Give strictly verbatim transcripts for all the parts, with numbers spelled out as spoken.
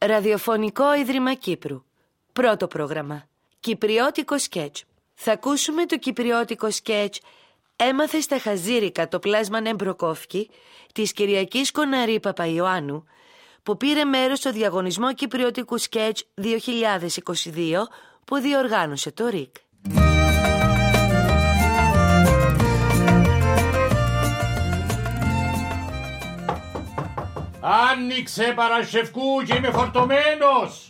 Ραδιοφωνικό Ίδρυμα Κύπρου. Πρώτο πρόγραμμα. Κυπριώτικο σκέτς. Θα ακούσουμε το κυπριώτικο σκέτς «Έμαθε στα χαζίρικα το πλάσμα Νεμπροκόφκι» της Κυριακής Κοναρή Παπαϊωάννου, που πήρε μέρος στο διαγωνισμό κυπριώτικου σκέτς δύο χιλιάδες είκοσι δύο που διοργάνωσε το ΡΙΚ. Άνοιξε, Παρασκευκού, και είμαι φορτωμένος.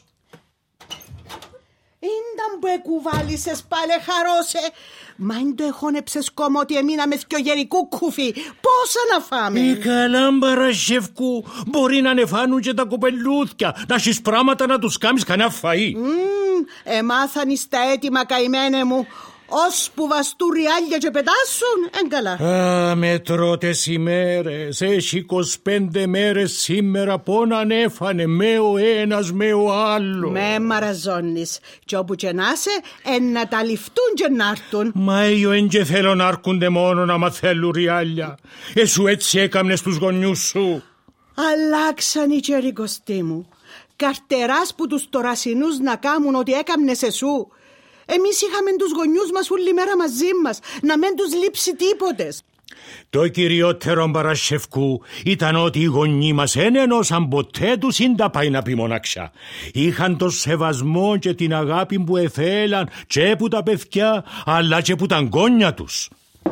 Ήνταν που εκουβάλισες πάλε, χαρώσε. Μα εν το εχώνεψες κόμμα ότι εμείνα με θκιο γερικού κουφί. Πόσα να φάμε. Ε, καλά, Παρασκευκού. Μπορεί να νεφάνουν και τα κοπελούθια. Να έχεις πράγματα να τους κάνεις κανένα φαΐ. Mm, εμάθαν εις τα έτοιμα, καημένε μου. Ως που βαστούν ριάλια και πετάσουν, εν καλά. Α, με τρώτες ημέρες. Έχει είκοσι πέντε μέρες σήμερα που να ανέφανε με ο ένας με ο άλλο. Με μαραζώνεις. Κι όπου και να είσαι, εν να τα ληφτούν και να έρθουν. Μα εγώ εν και θέλω να έρχονται μόνο να μαθαίνουν ριάλια. Εσού έτσι έκαμνες τους γονιούς σου. Αλλάξαν οι καιροί, Κωστή μου. Καρτεράς που τους τωρασινούς να κάμουν ότι έκαμνες εσού. Εμείς είχαμε τους γονιούς μας όλη μέρα μαζί μας, να μην τους λείψει τίποτες. Το κυριότερο, Παρασκευκού, ήταν ότι οι γονείς μας εν ενώσαν ποτέ τους ή τα πάει να πει μοναξιά. Είχαν το σεβασμό και την αγάπη που εθέλαν και που τα παιδιά, αλλά και που τα γκόνια τους.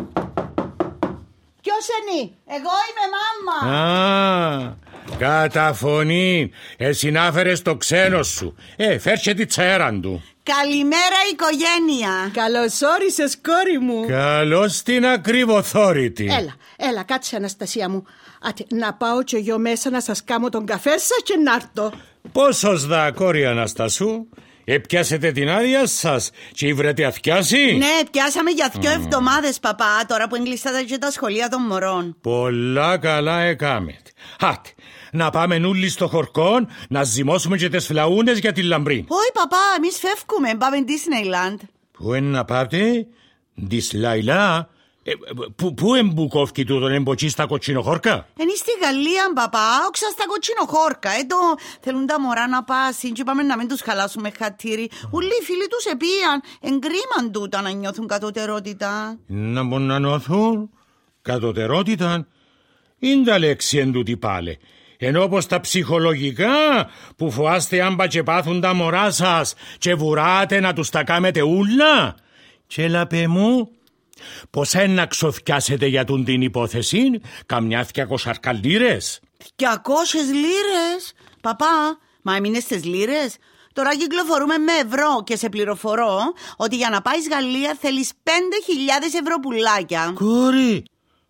Ποιος είναι? Εγώ είμαι μάμα. Α, κατά φωνή, εσύ να φέρες το ξένο σου. Ε, φέρσε τη τσέραν του. Καλημέρα, οικογένεια. Καλώς όρισες, κόρη μου. Καλώς την ακριβοθόρητη. Έλα, έλα, κάτσε, Αναστασία μου. Άτε, να πάω και εγώ μέσα να σας κάνω τον καφέ σας και να έρθω. Πόσος δα, κόρη Αναστασού? Επιάσετε την άδεια σας και βρετε αθιάσει? Ναι, πιάσαμε για δυο mm. εβδομάδες, παπά, τώρα που εγκλειστάτε και τα σχολεία των μωρών. Πολλά καλά έκαμετε. Άτε, να πάμε νουλοι στο χορκόν, να ζυμώσουμε και τις φλαούνες για την λαμπρή. Όχι, παπά, εμείς φεύγουμε, πάμε Disneyland. Πού είναι να πάτε? Disneyland? Ε, πού, πού εμπουκόφκει τούτον εμποτσί στα κοτσινοχόρκα? Είναι στη Γαλλία, παπά, όξα στα κοτσινοχόρκα. Έντο θέλουν τα μωρά να πάσουν και πάμε να μην τους χαλάσουμε χατήρι. Ούλοι οι φίλοι τους επίαν, εγκρίμαν τούτα να νιώθουν κατωτερότητα. Να μπορούν να νιώθουν κατωτερότητα? Είναι τα λέξη εν τούτη πάλε. Ενώ πως τα ψυχολογικά που φοάστε άμπα και πάθουν τα μωρά σας και βουράτε να τους τα κάμετε ούλα. Και λαπέ μου, πως ένα ξοφιάσετε για τούν την υπόθεση, καμιά διακόσιες λίρες. Διακόσιες λίρες? Παπά, μα έμεινες στις λίρες? Τώρα κυκλοφορούμε με ευρώ και σε πληροφορώ ότι για να πάεις Γαλλία θέλεις πέντε χιλιάδες ευρώ πουλάκια. Κόρη,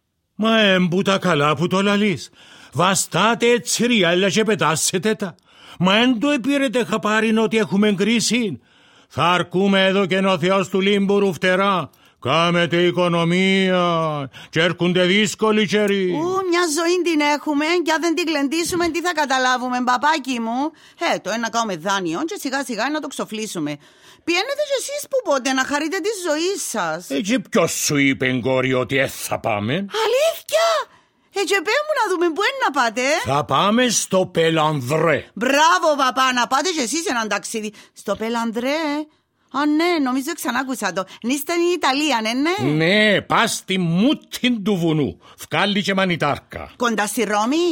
μα έμπουτα καλά που το λαλείς. Βαστάτε έτσι ριάλια και πετάσετε τα. Μα εν το επήρετε χαπάριν ότι έχουμε κρίση. Θα αρκούμε εδώ και ο Θεός του Λίμπουρου φτερά. Κάμετε οικονομία και έρχονται δύσκολοι καιροί. Ου, μια ζωή την έχουμε και αν δεν την κλεντήσουμε τι θα καταλάβουμε, παπάκι μου. Ε, το ένα κάνουμε δάνειο και σιγά σιγά να το ξοφλήσουμε. Πιένετε κι εσείς που πότε να χαρείτε τη ζωή σας. Ε, και ποιος σου είπε, κόρη, ότι ε, θα πάμε? Αλήθεια? Ε, και πέ μου να δούμε που είναι να πάτε. Θα πάμε στο Πελανδρέ. Μπράβο, παπά, να πάτε κι εσείς έναν ταξίδι. Στο Πελανδρέ? Α, ναι, νομίζω ξανάκουσα το. Είστε στην Ιταλία, ναι, ναι. Ναι, πας στη μούτιν του βουνού. Φκάλει και μανιτάρκα. Κοντά στη Ρώμη?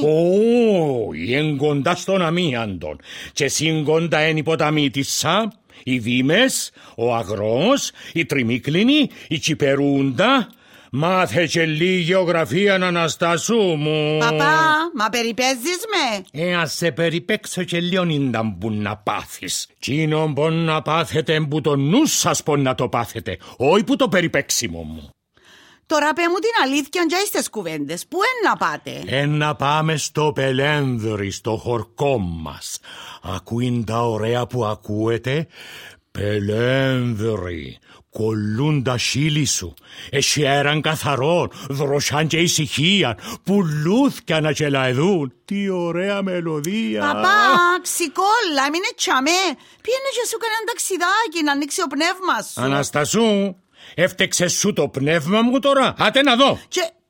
Όχι, εν κοντά στον αμίαντον. Και συν κοντά εν η ποταμίτισσα, οι Δήμες, ο Αγρός, η Τριμίκλινη, η Κυπερούντα. Μάθε και λίγη γεωγραφία, Αναστασού μου. Παπά, μα περιπέζεις με? Ε, ας σε περιπέξω και λίγο ίνταν που να πάθεις. Κίνον που να πάθετε που το νου σας που να το πάθετε, όχι που το περιπέξιμο μου. Τώρα πέ μου την αλήθεια και είστε κουβέντες. Πού είναι να πάτε? Ε, να πάμε στο Πελένδρι, στο χορκό μας. Ακούειν τα ωραία που ακούετε? Πελένδρι. Κολλούν τα χείλη σου. Έχει αέραν καθαρόν, δροσάν και ησυχίαν, πουλούθκια να κελαεδούν. Τι ωραία μελωδία. Παπά, ξικόλα, μην ετσαμέ. Πήγαινε και σου κανέναν ταξιδάκι να ανοίξει ο πνεύμα σου. Αναστασού, έφτεξε σου το πνεύμα μου τώρα. Άτε να δω. Και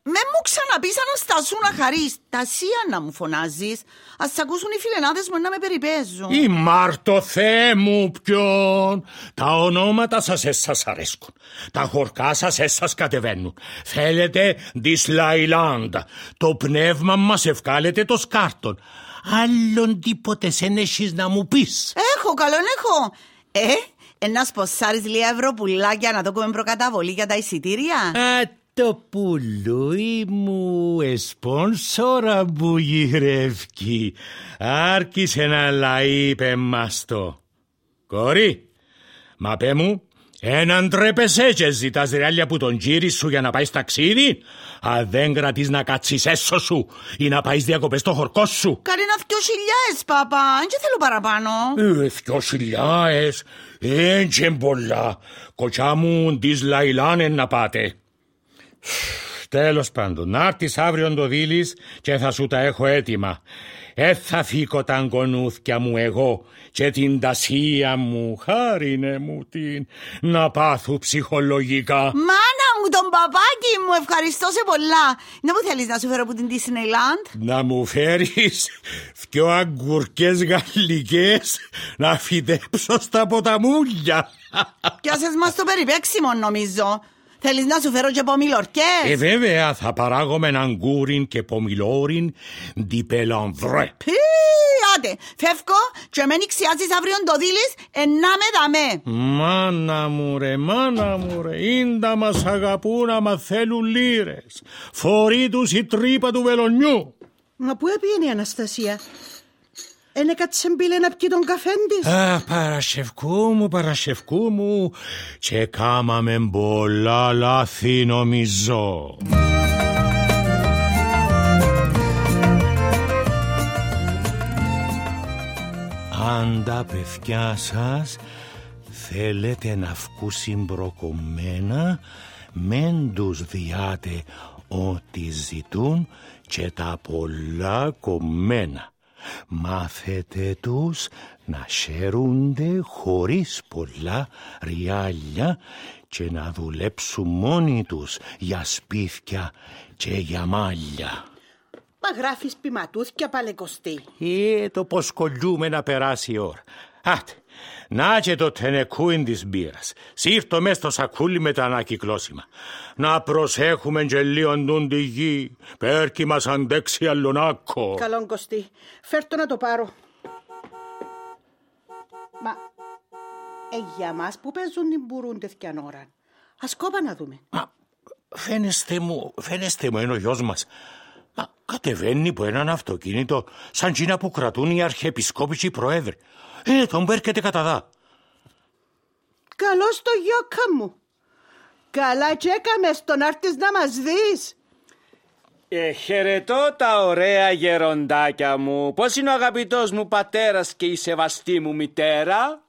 Με μου ξαναπείς Αναστασού να χαρείς. Τα σία να μου φωνάζεις. Ας ακούσουν οι φιλενάδες μου να με περιπέζουν. Η Μάρτο, Θεέ μου, ποιον. Τα ονόματα σας έσας αρέσκουν. Τα χορκά σας έσας κατεβαίνουν. Θέλετε Disneyland. Το πνεύμα μας ευκάλετε το σκάρτον. Άλλον τίποτε σεν έχεις να μου πεις. Έχω, καλόν έχω. Ε, ένα σποσάρις λίγα ευρώ πουλάκια να το έχουμε προκαταβολή για τα εισιτήρια. Α, το πουλούι μου εσπόνσορα που γυρεύκει. Άρχισε να λαεί, πε μας το. Κόρη, μα πέ μου, έναν τρέπεσαι και ζητάς ρεάλια που τον γύρι σου για να πάεις ταξίδι. Αν δεν κρατείς να κάτσεις έσω σου ή να πάεις διακοπές στο χορκό σου. Κανένα δυο χιλιάες, παπά, δεν θέλω παραπάνω. Ε, δυο χιλιάες, έτσι πολλά. Κοτσά μου, Disneyland να πάτε. Τέλος πάντων, να έρθεις αύριον το δίλης και θα σου τα έχω έτοιμα. Ε, θα φύγω τα γκονούθκια μου εγώ και την τασία μου, χάρινε μου την, να πάθω ψυχολογικά. Μάνα μου, τον παπάκι μου, ευχαριστώ σε πολλά. Να μου θέλεις να σου φέρω από την Disneyland? Να μου φέρεις δυο αγκουρκές γαλλικές να φυτέψω στα ποταμούλια. Πιάσες μας το περιπέξιμο νομίζω. Θέλεις να σου φέρω και πομιλορκές? Ε, βέβαια, θα παράγουμε αγκούριν και πομιλόριν διπελανδρέ. Πι, άντε, φεύγω και με νηξιάζεις αύριον το δίλης, ενά με δαμέ. Μάνα μου ρε, μάνα μου ρε, ίντα μας αγαπούν άμα θέλουν λίρες. Φορεί τους η τρύπα του βελονιού. Μα πού έπιενε η Αναστασία? Εν έκατσε μπήλε να πιει τον καφέν της. Α, Παρασκευκού μου, Παρασκευκού μου, και κάμαμε πολλά λάθη νομίζω. Αν τα παιδιά σας θέλετε να φκούν συμπροκομμένα, μεν τους διάτε ό,τι ζητούν και τα πολλά κομμένα. Μάθετε τους να χαίρονται χωρίς πολλά ριάλια και να δουλέψουν μόνοι τους για σπίτια και για μάλια. Μα γράφεις πηματούθκια παλεκοστή. Ε, το πως κολλούμε να περάσει η ώρα. Άτε, να και το τενεκούιν της μπύρας. Σύρτω μες στο σακούλι με τα ανακυκλώσιμα. Να προσέχουμε και λίον τη γη. Πέρκει μας αντέξει αλλονάκο. Καλόν Κωστή, φέρ' το να το πάρω. Μα, ε, για μας που παίζουν την μπουρούν τέτοιαν ώρα. Ας κόπα να δούμε. Μα, φαίνεστε μου, φαίνεστε μου είναι ο γιος μας. Μα, κατεβαίνει από έναν αυτοκίνητο σαν τσίνα που κρατούν οι αρχιεπισκόποι και οι προέδροι. Ε, τον πέρκεται κατά δά. Καλώς το γιώκα μου. Καλά και έκαμες τον άρτης να μας δεις. Ε, χαιρετώ τα ωραία γεροντάκια μου. Πώς είναι ο αγαπητός μου πατέρας και η σεβαστή μου μητέρα?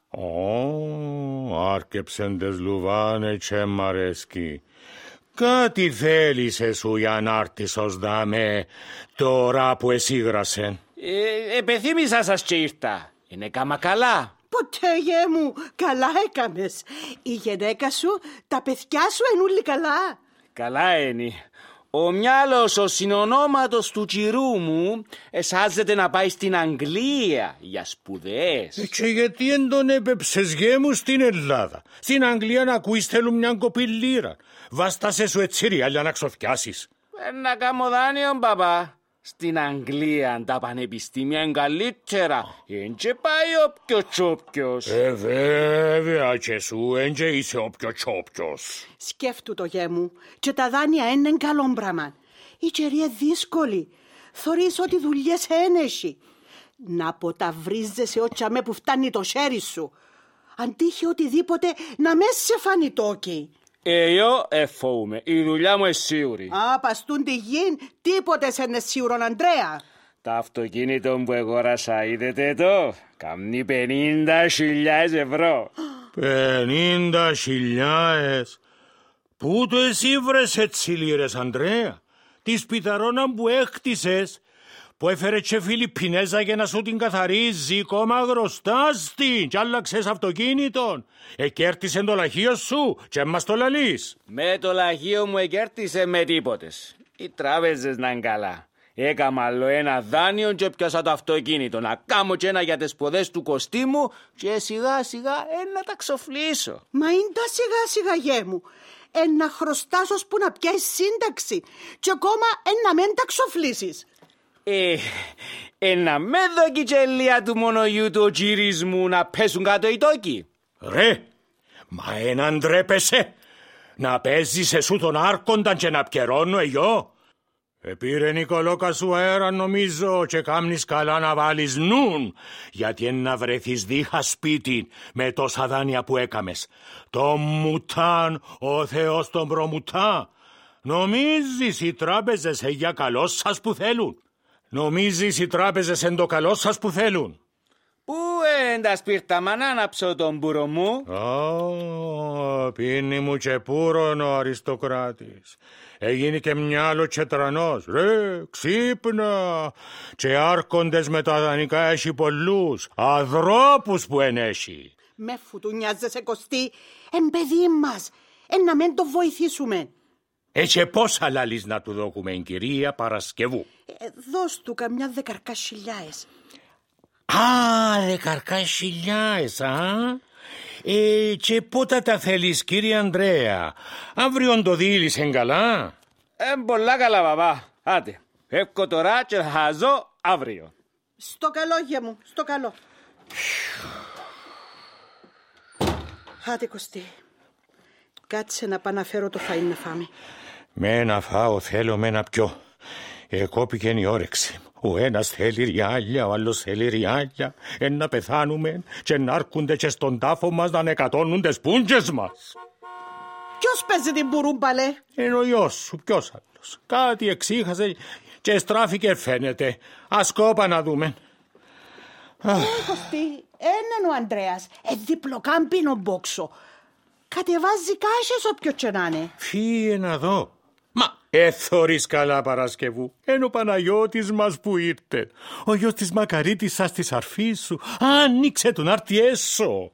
Ω, άρκεψεν τες λουβάνε και μ' αρέσκει. Κάτι θέλησε σου για να έρθεις ως δάμε τώρα που εσύγρασεν. Ε, επεθύμησα σας και ήρθα. Είναι κάμα καλά. Ποτέ γε μου, καλά έκαμες. Η γυναίκα σου, τα παιδιά σου ενούλοι καλά. Καλά είναι. Ο μυάλος ο συνονόματος του κυρού μου εσάζεται να πάει στην Αγγλία για σπουδές. Και γιατί εν τον έπεψες γέ μου στην Ελλάδα? Στην Αγγλία να ακούεις θέλουν μια κοπηλήρα. Βάστασε σου έτσι ριάλια να ξοφιάσεις. Να κάνω δάνειο, παπά. Στην Αγγλία τα πανεπιστήμια είναι καλύτερα. Εν και πάει όποιος τσόπιος. Ε, βέβαια, και σου εν και είσαι όποιος τσόπιος. Σκέφτου το γέ μου, και τα δάνεια είναι καλό πράγμα. Η καιρία δύσκολη. Θωρείς ότι δουλειές ένεχει. Να αποταυρίζεσαι ότσια με που φτάνει το χέρι σου. Αν τύχει οτιδήποτε να με σε φανεί τόκι. Εγώ εφόουμε. Η δουλειά μου είναι σίγουρη. Α, παστούν τη γη, τίποτε σε είναι σίγουρον, Ανδρέα. Τα αυτοκίνητο που αγόρασα, είδετε το, κάμνει πενήντα χιλιάδες ευρώ. Πενήντα χιλιάες. Πού το εσύ βρες έτσι λίρες, Ανδρέα? Τη σπιταρόνα που έκτισες, που έφερε και Φιλιππινέζα για να σου την καθαρίζει, κόμμα γροστάς την κι άλλαξες αυτοκίνητον. Εκέρτισε το λαχείο σου και μας το λαλείς. Με το λαχείο μου εκέρτισε με τίποτες. Οι τράπεζες να είναι καλά. Έκαμα άλλο ένα δάνειο και πιάσα το αυτοκίνητο. Να κάνω και ένα για τις ποδές του Κωστή μου και σιγά σιγά ε, να τα ξοφλήσω. Μα είναι τα σιγά σιγά γέ μου. Ένα χρωστάς ώσπου να πιάσεις σύνταξη και ακόμα ένα μεν τα ξοφλήσεις. Ε, ένα με δω και ελία του μονογιού του ο κύρις μου να πέσουν κάτω οι τόκοι. Ρε, μα έναν ντρέπεσαι να παίζεις εσού τον άρχονταν και να πιερώνω εγιώ. Επήρε Νικολόκα σου αέρα νομίζω και κάμνεις καλά να βάλεις νουν, γιατί εν να βρεθείς δίχα σπίτι με τόσα δάνεια που έκαμες. Το μουτάν, ο Θεός τον προμουτά. Νομίζεις οι τράπεζες για καλό σας που θέλουν. Νομίζεις οι τράπεζες εν το καλό σας που θέλουν. Πού εν τα σπίρτα μάνα ανάψω τον μπούρο μου. Ω, πίνει μου και πούρον ο αριστοκράτης. Έγινε και μυάλο και τρανός. Ρε, ξύπνα. Και άρχοντες με τα δανεικά έχει πολλούς. Αδρόπους που ενέχει. Με φουτουνιάζεσαι Κωστή. Εν παιδί μας. Εν να μην το βοηθήσουμε. Έτσι πόσα λαλείς να του δώκουμε κυρία Παρασκευού. Ε, δώσ' του καμιά δεκαρκά χιλιάες. Α, δεκαρκά χιλιάες, α. Ε, και πότε τα θέλεις κύριε Ανδρέα. Αύριον το δίλησεν καλά. Ε, πολλά καλά παπά. Άτε, εύκω τώρα και θα ζω αύριο. Στο καλό γε μου, στο καλό. Άτε Κωστή. Κάτσε να πάω να φέρω το φαΐν να φάμε. Με να φάω θέλω με να πιω. Εκόπηκε η όρεξη. Ο ένας θέλει ριάλια, ο άλλος θέλει ριάλια. Εν να πεθάνουμε και να έρχονται και στον τάφο μας να νεκατώνουν τις πούντες μας. Ποιος παίζει την μπουρούμπαλε? Είναι ο γιος σου, ποιος άλλος. Κάτι εξήχασε και στράφηκε φαίνεται. Ας κόπα να δούμε. Ε, Κωστή, έναν ο Ανδρέας. Ε, διπλοκάμπινο μπόξο. Κατεβάζει κάσες όποιο και να είναι. Φύγε να δω. Μα έθωρεις καλά Παρασκευού. Εν ο Παναγιώτης μας που ήρθε. Ο γιος της Μακαρίτης σας της αρφής σου. Άνοιξε τον άρτη έσω.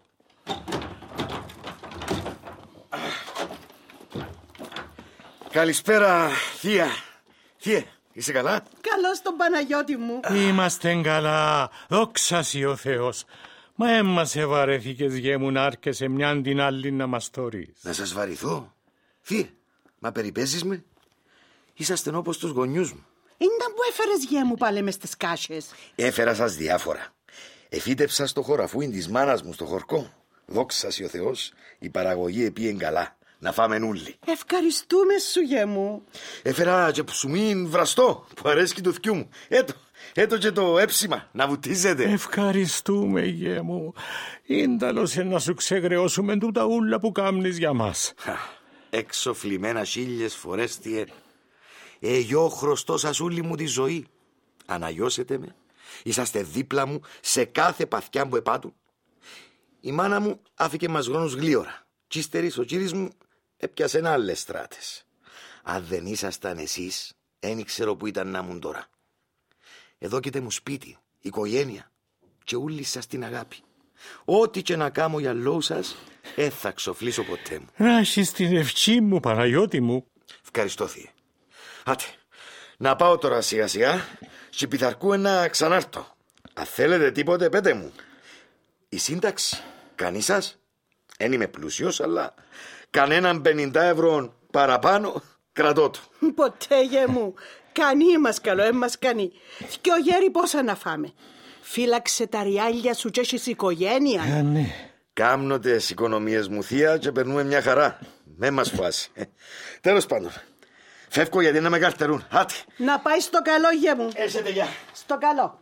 Καλησπέρα θεία. Θεία, είσαι καλά? Καλώς τον Παναγιώτη μου. Είμαστε καλά. Δόξα σοι ο Θεός. Μα έμας ευαρέθηκες γέ μου να άρκεσαι μιαν την άλλη να μας θωρείς. Να σας βαρηθώ? Θεία, μα περιπέζεις με? Είσαστε όπως τους γονιούς μου. Ήταν που έφερες γέ μου πάλι μες τις κάσες. Έφερα σας διάφορα. Εφύτεψα στο χωραφούιν της μάνας μου στο χορκό. Δόξα σοι ο Θεός, η παραγωγή επίεν καλά. Να φάμε νουλli. Ευχαριστούμε σου γέ μου. Έφερα και ψουμίν βραστό που αρέσκει του θκιού μου. Έτω, έτω και το έψιμα να βουτίζετε. Ευχαριστούμε γέ μου. Ίνταλος να σου ξεγραιώσουμε τούτα ούλα που κάμνεις για μας. Εξοφλημένα χίλιες φορές τι είναι. Εγώ χρωστώ σας ούλη μου τη ζωή. Αναγιώσετε με. Είσαστε δίπλα μου σε κάθε παθιά που επάτουν. Η μάνα μου άφηκε μας χρόνους γλίωρα. Κι ύστερης ο κύρις μου έπιασε άλλες στράτες. Αν δεν ήσασταν εσείς, δεν ξέρω που ήταν να ήμουν τώρα. Εδώ κοίτα μου σπίτι, οικογένεια και ούλη σας την αγάπη. Ό,τι και να κάνω για λόγου σας, δεν θα ξοφλήσω ποτέ μου. Να έχεις την ευχή μου Παναγιώτη μου. Ευχαριστώ θεία. Άτε, να πάω τώρα σιγά σιγά και πειθαρκού να ξανάρθω. Αν θέλετε τίποτε πέτε μου. Η σύνταξη, κανείς σας? Εν είμαι πλούσιος, αλλά κανέναν πενήντα ευρώ παραπάνω κρατώ του. Ποτέ γε μου. Κανεί μας καλό, ε μας κανεί. Κι ο γέρι πόσα να φάμε. Φύλαξε τα ριάλια σου και έχεις οικογένεια. Α, ναι. Κάμνω τις οικονομίες μου θεία και περνούμε μια χαρά. Με μας φάσει. Τέλος πάντων. Φεύγω γιατί να με καρτερούν. Άτε. Να πάει στο καλό γε μου. Έρχεται γεια. Στο καλό.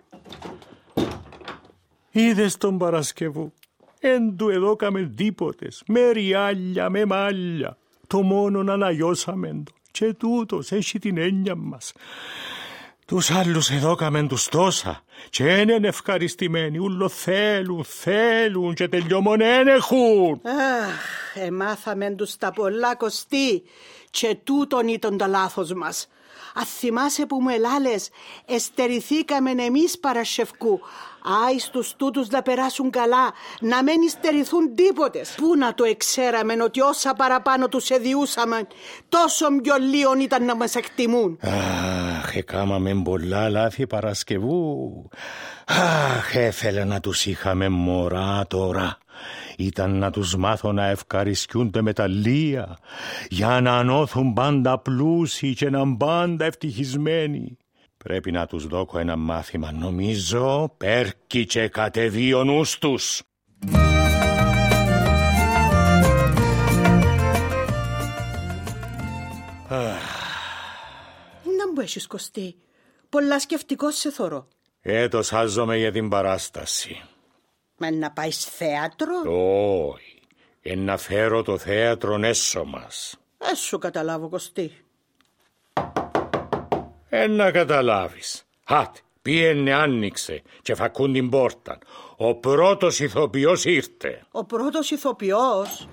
Είδες τον Παρασκευού. Εν του εδώ καμε τίποτες. Με ριάλια, με μάλια. Το μόνον αναγιώσαμε το. Και τούτος έχει την έννοια μας. Τους άλλους εδώ καμεν τους τόσα. Και ένεν ευχαριστημένοι. Ούλο θέλουν, θέλουν και τελειόμον εν έχουν. Αχ, εμάθαμεν τους τα πολλά Κωστή. Και τούτον ήταν το λάθος μας. Αν θυμάσαι που μου ελάλες, εστερηθήκαμεν εμείς Παρασκευού. Άι στους τούτους να περάσουν καλά, να μην υστερηθούν τίποτες. Πού να το εξέραμε ότι όσα παραπάνω τους εδιούσαμε, τόσο πιο λίγον ήταν να μας εκτιμούν. Αχ, εκάμαμε πολλά λάθη Παρασκευού. Αχ, έθελα να τους είχαμε μωρά τώρα. Ήταν να τους μάθω να ευχαριστούνται με τα λία, για να ανώθουν πάντα πλούσιοι και να πάντα ευτυχισμένοι. Πρέπει να τους δώκω ένα μάθημα, νομίζω, πέρκει και κατεβεί ο νους τους. Να μου έχεις, Κωστή, πολλά σκεφτικός σε θωρώ. Έτος χάζομαι για την παράσταση. Μα να πάει θέατρο? Όχι, εν να φέρω το θέατρο έσω μας. Ε, σου καταλάβω, Κωστή. Εν να καταλάβεις. Χάτ, πήγαινε, άνοιξε και φακούν την πόρτα. Ο πρώτος ηθοποιός ήρθε. Ο πρώτος ηθοποιός?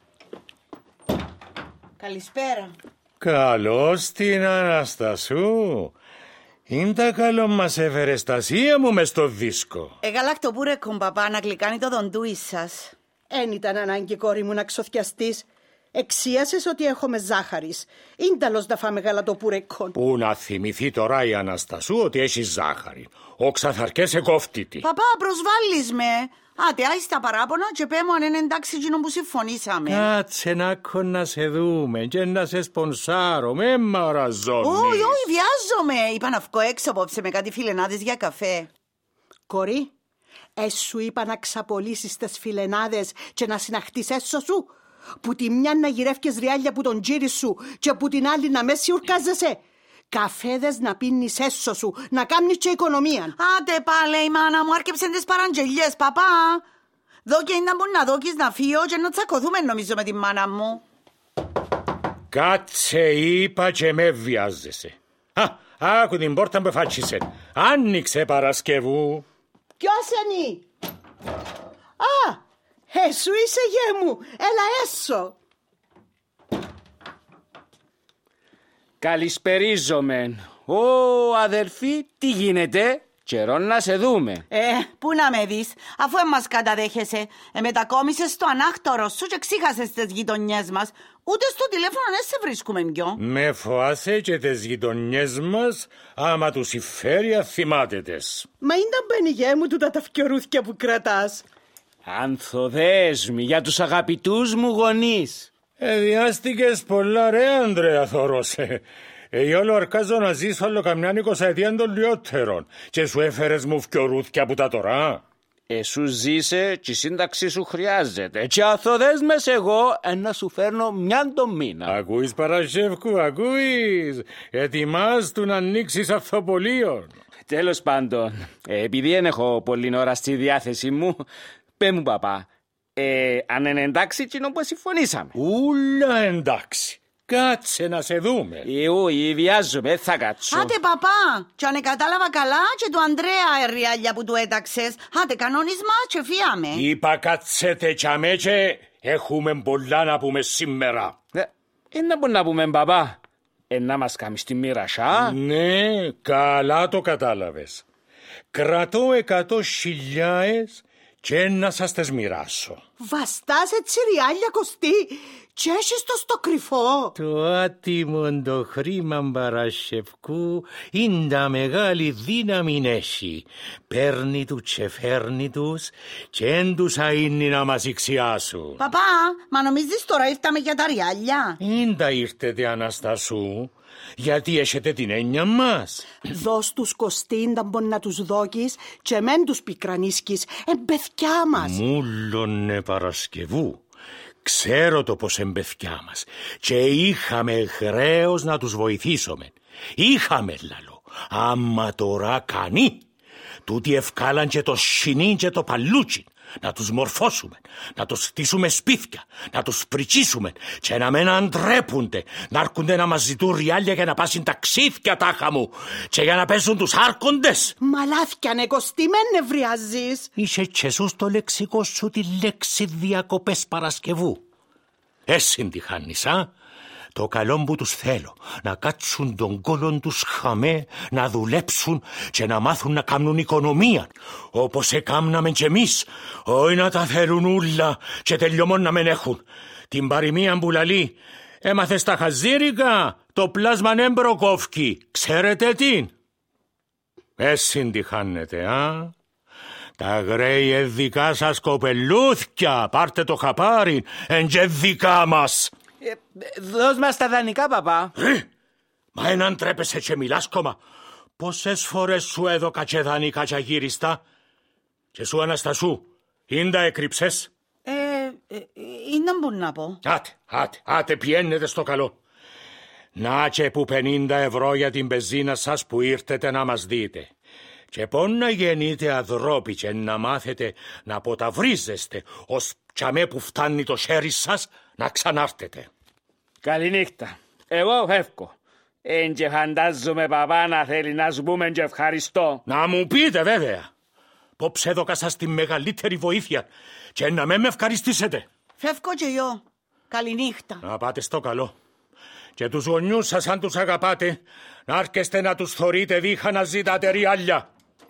Καλησπέρα. Καλώς την Αναστασού. Είναι τα καλό μας έφερε στασία μου μες στο δίσκο. Εγαλακτοπούρεκον, παπά, να γλυκάνει το δοντούι σας. Εν ήταν ανάγκη, κόρη μου, να ξοθιαστείς. Εξίασες ότι έχουμε ζάχαρης. Είναι τέλος να φάμε γαλατοπούρεκον. Πού να θυμηθεί τώρα η Αναστασού ότι έχει ζάχαρη. Ο ξαθαρκές εκόφτητη. Παπά, προσβάλλεις με. Άτε, άι στα παράπονα και πέ μου αν είναι εντάξει εκείνο που συμφωνήσαμε. Κάτσε να να σε δούμε και να σε σπονσάρω. Με μαραζώνεις. Όχι, όχι, βιάζομαι. Είπα να βγω έξω απόψε με κάτι φιλενάδες για καφέ. Κορή, έσου είπα να ξαπολύσεις τις φιλενάδες και να συναχτείς έσω σου. Που τη μια να γυρεύκες ριάλια που τον τζίρι σου και που την άλλη να με σιουρκάζεσαι. Καφέδες να πίνεις έσω σου, να κάνεις και οικονομία. Άντε πάλε η μάνα μου, άρκεψαν τις παραγγελιές, παπά. Δω και είναι να μπορεί να δώκεις να φύγω και να τσακωθούμε νομίζω με τη μάνα μου. Κάτσε, είπα, και με βιάζεσαι. Α, άκου την πόρτα που φάτσισε. Άνοιξε, Παρασκευού. Ποιος είναι? Α, έσου είσαι, γέ μου, έλα έσω. Καλησπερίζομεν. Ω, αδερφή, τι γίνεται? Καιρό να σε δούμε. Ε, πού να με δεις, αφού εμάς καταδέχεσαι. Ε, μετακόμισες στο ανάχτορο σου και ξύχασες τις γειτονιές μας. Ούτε στο τηλέφωνο δεν σε βρίσκουμε πιο. Με φοάσαι και τις γειτονιές μας, άμα τους συμφέρει αθυμάται τες. Μα είναι τα μπαίνει, γέ μου, τούτα τα φκιορούθκια που κρατάς. Ανθοδέσμη για τους αγαπητούς μου γονείς. Εδιάστηκες πολλά ρε, Ανδρέα, θωρώσε. Ε, όλο αρκάζω να ζήσω άλλο καμιά εικοσαετία των λιότερων και σου έφερες μου φκιορούθκια που τα τώρα. Εσού ζήσε και η σύνταξη σου χρειάζεται και αθοδές μες εγώ ε, να σου φέρνω μιαν το μήνα. Ακούεις, Παρασκεύκου, ακούεις. Ετοιμάσου να ανοίξεις αυθοπολίων. Τέλος πάντων, ε, επειδή δεν έχω πολλή ώρα στη διάθεση μου, πέ μου, παπά, ε, αν είναι εντάξει κοινό που συμφωνήσαμε. Ούλα εντάξει. Κάτσε να σε δούμε. Εγώ βιάζομαι, θα κάτσω. Άτε παπά, κι αν κατάλαβα καλά και του Ανδρέα εριάλια που του έταξες. Άτε κανόνισμα και φύαμε. Είπα κάτσετε τσαμέ και έχουμε πολλά να πούμε σήμερα. Ε, ε να μπορούμε να πούμε, παπά. Ε, να μας κάνεις τη μοίρασά. Ναι, καλά το κατάλαβες. Κρατώ εκατό χιλιάες και να σας τις μοιράσω. Βαστάς έτσι ριάλια, Κωστή, και έχεις το στο κρυφό. Το άτιμο το χρήμα, Παρασκευκού, είναι τα μεγάλη δύναμη έχει. Παίρνει του και φέρνει τους και εν τους αείνει να μας ηξιάσουν. Παπά, μα νομίζεις τώρα ήρθαμε για τα ριάλια? Ήντα ήρθετε, Αναστασού, γιατί έχετε την έννοια μας. Δώσ' τους, Κωστή, να μπορεί να τους δώκεις και μεν τους πικρανίσκεις, εμπεθκιά μας. Μούλωνε, Παρασκευού. Ξέρω το πως εμπεθκιά μας και είχαμε χρέος να τους βοηθήσουμε. Είχαμε, λαλό, άμα τώρα κανεί. Τούτοι ευκάλαν και το σινίν και το παλούτσι. Να τους μορφώσουμε, να τους χτίσουμε σπίτια, να τους πριτσίσουμε και να μην αντρέπονται, να έρχονται να μας ζητούν ριάλια για να πάσουν ταξίδια τάχα μου και για να παίζουν τους άρχοντες. Μαλάθκια, ναι, Κωστή, με νευριάζεις. Είσαι και σου στο λεξικό σου τη λέξη διακοπές, Παρασκευού. Έσυν τη χάνεις, α? Το καλό που τους θέλω, να κάτσουν τον κόλον τους χαμέ, να δουλέψουν και να μάθουν να κάνουν οικονομία, όπως εκάμναμε κι εμείς, όχι να τα θέλουν ούλα και τελειωμόν να μεν έχουν. Την παροιμία που λαλεί, έμαθες τα χαζίρικα, το πλάσμα νεν προκόφκει, ξέρετε τι? Έσυν τη χάνετε, α? Τα γρέι δικά σας κοπελούθκια, πάρτε το χαπάρι, εν και δικά μας. Ε, δώσ' μας τα δανεικά, παπά. Ε, μα έναν τρέπεσαι και μιλάς κόμμα. Πόσες φορές σου έδωκα και δανεικά και αγύριστα? Και σου Αναστασού, ίντα έκρυψες? Ε, ε, είναι να μπορώ να πω. Άτε, άτε, άτε πιένετε στο καλό. Να και που πενήντα ευρώ για την πεζίνα σας που ήρθετε να μας δείτε. Και πόν να γεννείτε αδρόποι και να μάθετε να ποταυρίζεστε ως τσαμέ που φτάνει το χέρι σας να ξανάρθετε. Καληνύχτα. Εγώ φεύγω. Εν και φαντάζομαι, παπά, να θέλει να σου πούμε και ευχαριστώ. Να μου πείτε βέβαια. Πόψε έδωκα σας τη μεγαλύτερη βοήθεια και να με με ευχαριστήσετε. Φεύγω και εγώ. Καληνύχτα. Να πάτε στο καλό. Και τους γονιούς σας, αν τους αγαπάτε, να άρκεστε να τους θωρείτε δίχα να ζητάτε ριάλια.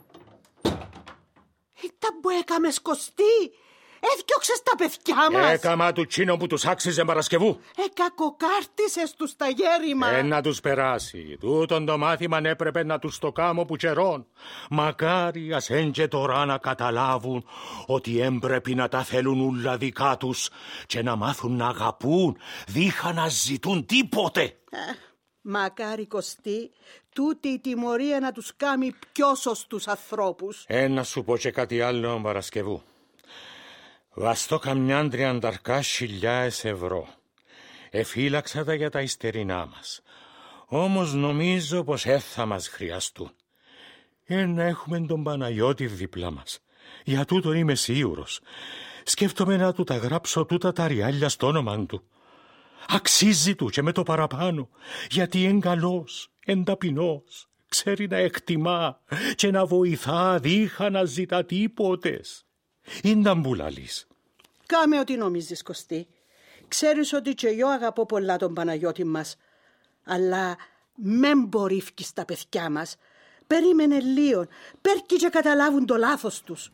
Ήταν που έκαμες, Κωστή. Έφτιαξες τα παιδιά μας. Έκαμα του τσίνο που τους άξιζε Παρασκευού. Εκακοκάρτισες τους τα γέρημα. Ε, να τους περάσει. Τούτον το μάθημα έπρεπε να τους το κάμω που καιρόν. Μακάρι ας εν και τώρα να καταλάβουν ότι έμπρεπε να τα θέλουν ούλα δικά τους και να μάθουν να αγαπούν δίχα να ζητούν τίποτε. Ε, μακάρι, Κωστή, τούτη η τιμωρία να τους κάνει πιο σωστούς ανθρώπους. Ε, να σου πω και κάτι άλλο, Παρασκευού. Βαστώ καμιάν τριανταρκά χιλιάες ευρώ. Εφύλαξα τα για τα υστερινά μας. Όμως νομίζω πως δεν θα μας χρειαστούν. Ε, να έχουμε τον Παναγιώτη δίπλα μας. Για τούτον είμαι σίγουρος. Σκέφτομαι να του τα γράψω τούτα τα ριάλια στο όνομα του. Αξίζει του και με το παραπάνω, γιατί εν καλός, εν ταπεινός, ξέρει να εκτιμά και να βοηθά δίχα να ζητά τίποτες. Ήνταν που λαλείς. Κάμε ό,τι νομίζεις, Κωστή. Ξέρεις ότι και εγώ αγαπώ πολλά τον Παναγιώτη μας. Αλλά μεν μπορείφκεις τα παιδιά μας. Περίμενε λίγο. Πέρκει και καταλάβουν το λάθος τους.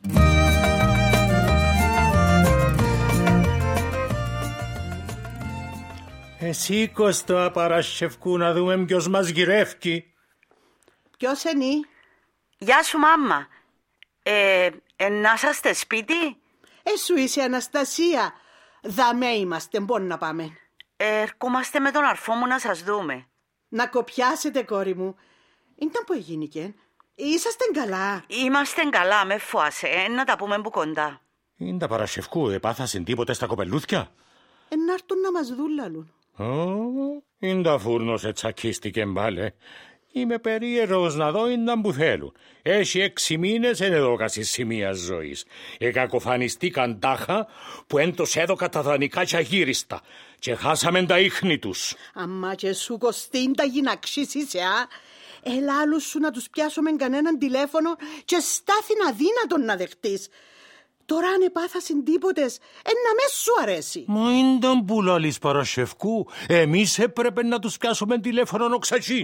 Εσύ, Κωστά Παρασκευκού, να δούμε ποιος μας γυρεύκει. Ποιος είναι? Γεια σου, μάμα. Ε, ε, να είσαστε σπίτι? Ε, σου είσαι, Αναστασία. Δαμέ είμαστε, μπορεί να πάμε. Ε, ερχόμαστε με τον αρφό μου να σας δούμε. Να κοπιάσετε, κόρη μου. Ήταν που έγινικε. Είσαστε καλά? Είμαστε καλά, με φοάσαι. Ε, να τα πούμε που κοντά. Είναι τα Παρασκευκού, επάθασαν τίποτε στα κοπελούθια? Ε, να έρθουν να μας δούλαλουν. Ω, είναι τα φούρνος ετσακίστηκε μπάλε. Είμαι περίεργος να δω ίνταν που θέλουν. Έχει έξι μήνες εν εδώκαση σημεία ζωής. Εκακοφανιστήκαν τάχα που εν τους έδωκα τα δανεικά και αγύριστα και χάσαμε τα ίχνη τους. Αμά και σου, Κωστίν, τα γυναξίς είσαι, α. Έλα άλλους σου να τους πιάσουμε κανέναν τηλέφωνο και στάθην αδύνατον να δεχτείς. Τώρα αν επάθασιν τίποτες, εν να μες σου αρέσει. Μα ίνταν που λαλείς, Παρασκευκού. Εμείς έπρεπε να τους πιάσουμε τηλέφωνο οξατσίνη.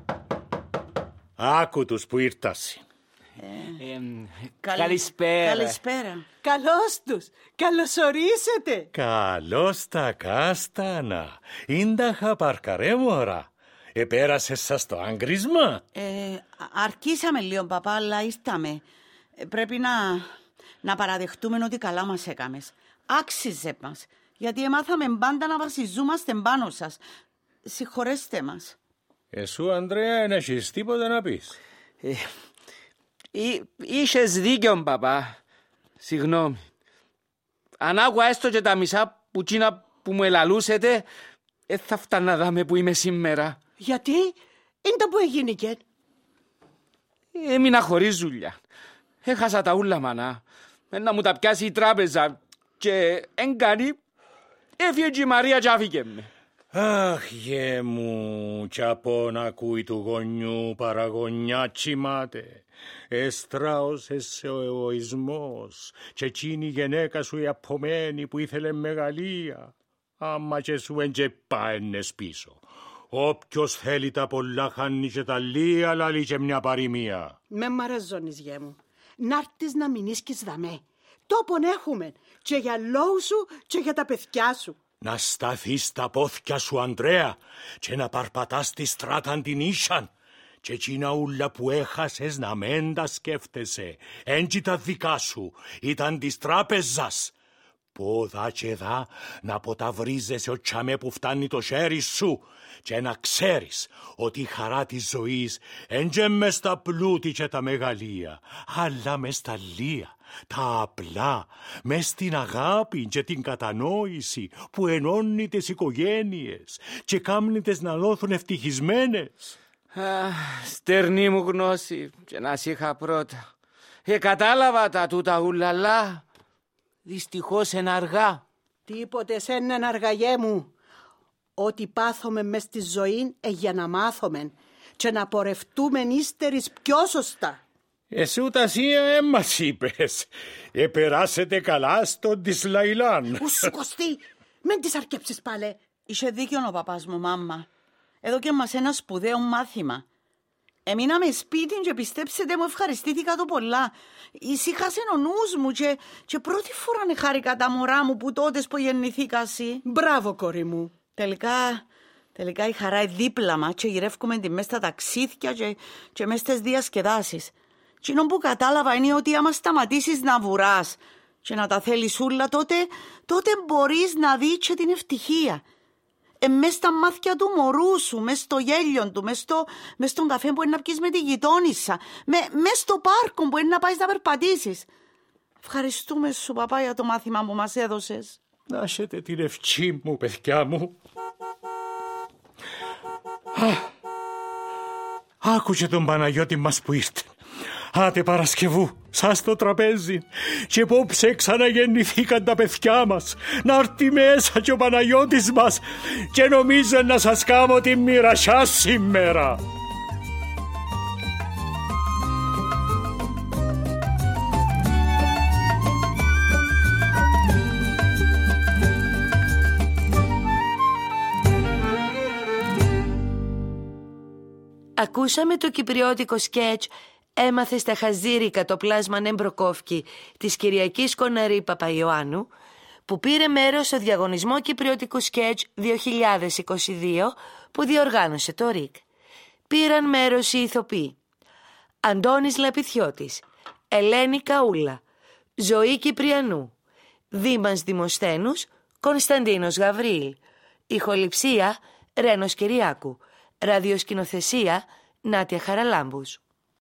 Άκου τους που ήρτασαι. Ε, ε, καλησπέρα. Καλησπέρα. Καλώς τους. Καλωσορίσετε. Καλώς τα κάστανα. Ίντα χαπαρκαρέ μωρά. Επέρασες σας το άγκρισμα? Ε, αρκίσαμε λίγο, παπά, αλλά ήρθαμε. Ε, πρέπει να, να παραδεχτούμε ότι καλά μας έκαμες. Άξιζε μας. Γιατί εμάθαμε πάντα να βασιζόμαστε πάνω σας. Συγχωρέστε μας. Εσού, Ανδρέα, εν έχεις τίποτα να πεις? Ε, εί, Είχες δίκιο, παπά. Συγγνώμη. Αν άκουα έστω και τα μισά που τσίνα που μου ελαλούσετε, δεν θα φτάνα δάμε που είμαι σήμερα. Γιατί? Είναι τα που έγινικε. Έμεινα χωρίς δουλειά. Έχασα τα ούλα, μανά. Να μου τα πιάσει η τράπεζα και εν κάνει, έφυγε και η Μαρία και άφηκε με. Αχ, γε μου, κι από να ακούει του γονιού παραγωνιά τσιμάται. Εστράωσες ο εγωισμός και εκείνη η γενέκα σου η απομένη που ήθελε μεγαλεία. άμα και σου έντζε πάενες πίσω. Όποιος θέλει τα πολλά χάνει και τα λίγα, λαλεί και μια παροιμία. Με μαραζώνεις, γέ μου. Να'ρτεις να μην ίσκεις δαμέ. Τόπον έχουμε και για λόγου σου και για τα παιδιά σου. Να σταθείς στα πόθηκια σου, Ανδρέα, και να παρπατάς τη στράταν την ίσαν. Και εκείνα ούλα που έχασες να μεν τα σκέφτεσαι. Έντζι τα δικά σου, ήταν της τράπεζας. Πόδα και δά να ποταβρίζεσαι ο τσαμέ που φτάνει το χέρι σου και να ξέρεις ότι η χαρά της ζωής έντζε μες στα πλούτη και τα μεγαλεία, αλλά μες στα λία, τα απλά, μες στην αγάπη και την κατανόηση που ενώνει τις οικογένειες και κάμνει τες να δόθουν ευτυχισμένες. Αχ, στερνή μου γνώση και να σ' είχα πρώτα. Ε, κατάλαβα τα τούτα ουλαλά. Δυστυχώς εν αργά. Τίποτε σένεν αργαγέ μου. Ό,τι πάθομαι μες στη ζωή ε, για να μάθομεν και να πορευτούμεν ύστερης πιο σωστά. Εσύ τασία έμας είπες. Επεράσετε καλά στον της Λαϊλάν. Ουσου Κωστή, μεν τις αρκέψεις πάλε. Είχε δίκιο ο παπάς μου, μάμμα. Εδώ και μας ένα σπουδαίο μάθημα. Εμείναμε σπίτι και πιστέψετε μου ευχαριστήθηκα το πολλά. Ησύχασε ο νους μου και, και πρώτη φορά χάρηκα τα μωρά μου που τότε που γεννηθήκα εσύ. Μπράβο κόρη μου. Τελικά, τελικά η χαρά είναι δίπλα μας και γυρεύκουμε τη μέσα στα ταξίδια και, και μέσα στις διασκεδάσεις. Τι που κατάλαβα είναι ότι άμα σταματήσεις να βουράς και να τα θέλεις ούλα τότε, τότε μπορείς να δεις και την ευτυχία. Ε, μες στα μάτια του μωρού σου, μες στο γέλιο του, μες, στο, μες στον καφέ που είναι να πιεις με τη γειτόνισσα, με, μες στο πάρκο που είναι να πάεις να περπατήσεις. Ευχαριστούμε σου, παπά, για το μάθημα που μας έδωσες. Να έχετε την ευχή μου, παιδιά μου. Α, άκουσε τον Παναγιώτη μας που ήρθε. Άτε Παρασκευού, σας το τραπέζι. Και απόψε ξαναγεννηθήκαν τα παιδιά μας. Να έρθει μέσα και ο Παναγιώτης μας. Και νομίζω να σας κάνω τη μοιρασιά σήμερα. Ακούσαμε το κυπριώτικο σκέτς «Έμαθε στα χαζίρικα το πλάσμα Νεμπροκόφκι» της Κυριακής Κοναρή Παπαϊωάννου, που πήρε μέρος στο διαγωνισμό κυπριώτικου σκέτς δύο χιλιάδες είκοσι δύο που διοργάνωσε το ΡΙΚ. Πήραν μέρος οι ηθοποιοί Αντώνης Λαπιθιώτης, Ελένη Καούλα, Ζωή Κυπριανού, Δήμας Δημοσθένους, Κωνσταντίνος Γαβρίλ, ηχοληψία Ρένος Κυριάκου, ραδιοσκηνοθεσία Νάτια Χαραλάμπους.